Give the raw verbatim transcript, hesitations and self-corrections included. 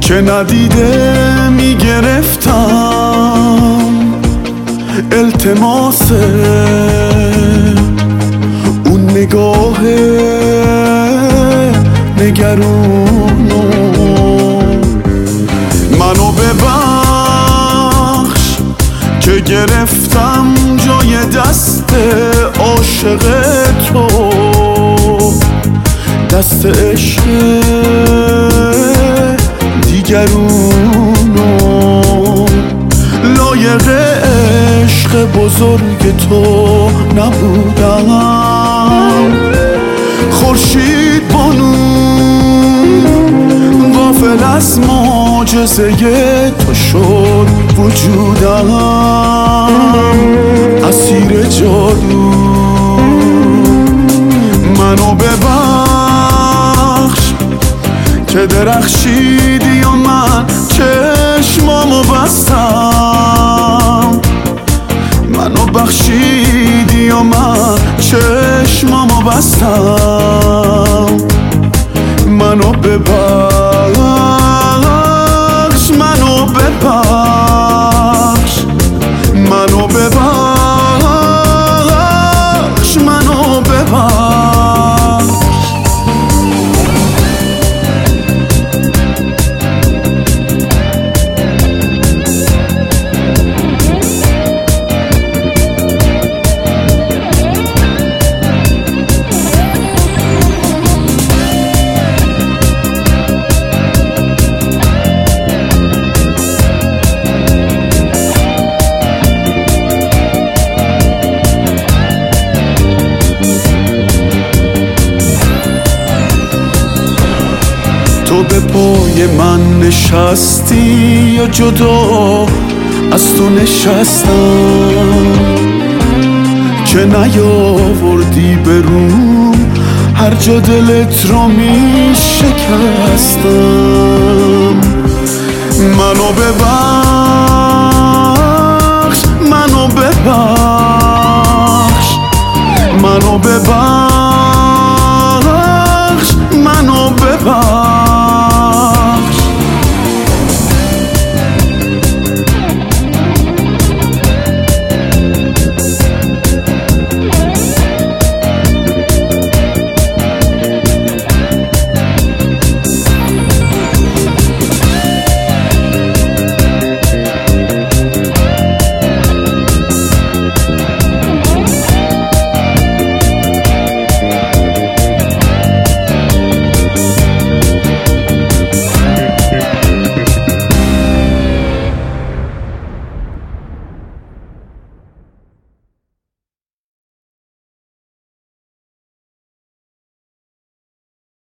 که ندیده میگرفتم التماس اون نگاه نگرونو. منو ببخش که گرفتم جای دست عاشق تو، دست عشق دیگرونو. لایق عشق بزرگ تو نبودم، خورشید بانو غافل از معجزه تو شد وجودم، اسیر جادو. منو ببخش که درخشیدی و من چشمامو بستم، منو بخشیدی و من چشمامو بستم. منو ببخش، منو ببخش، منو ببخش، منو ببخش. تو به پای من نشستی یا جدا از تو نشستم، که نیاوردی به روم هر جا دلت رو می شکستم. منو ببخش، منو ببخش، منو ببخش،